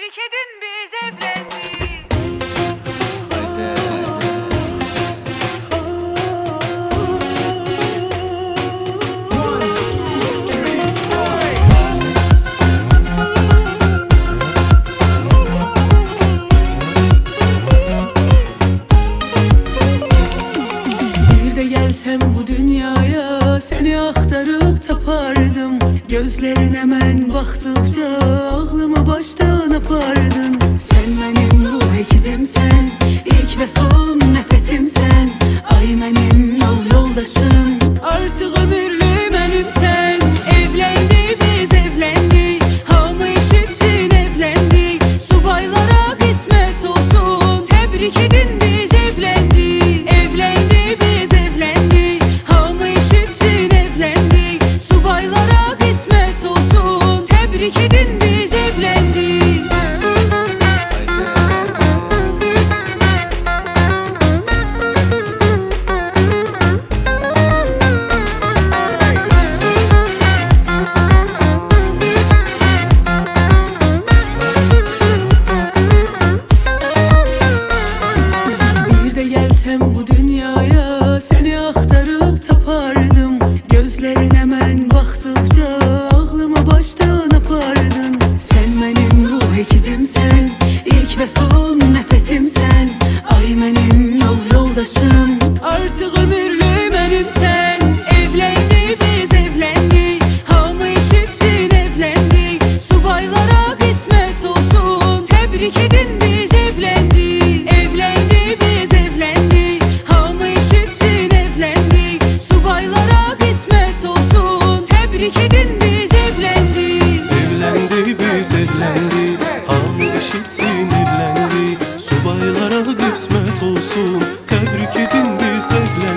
Tebrik edin biz evlendik. Bir de gelsem bu dünyaya, seni aktarıp tapardım. Gözlerin hemen baktıkça aklımı baştan apardın. Sen benim ruh ikizimsen, ilk ve son nefesimsen. Ay benim yol yoldaşım, artık ömürlü benimsen. Evlendi biz evlendi, hamı işitsin evlendi. Subaylara kısmet olsun, tebrik edin biz evlendi. Evlendi biz evlendi, hamı işitsin evlendi. Subaylara kısmet olsun, tebrik edin biz evlendi. Bir de gelsem bu dünyaya, seni aktarıp tapardım. Gözlerin hemen baktıkça aklımı baştan apardın. Sen benim ruh ikizimsen, ilk ve son nefesimsen. Ay benim yol yoldaşım, artık ömürlü benimsen. Evlendi biz evlendi, hamı işitsin evlendi. Subaylara kısmet olsun, tebrik edin biz evlendi. Evlendi biz evlendi, hamı işitsin evlendi. Subaylara kısmet olsun, tebrik edin biz evlendi. Evlendi biz evlendi, hamı işitsin evlendi. Subaylara kısmet olsun, tebrik edin biz evlendi.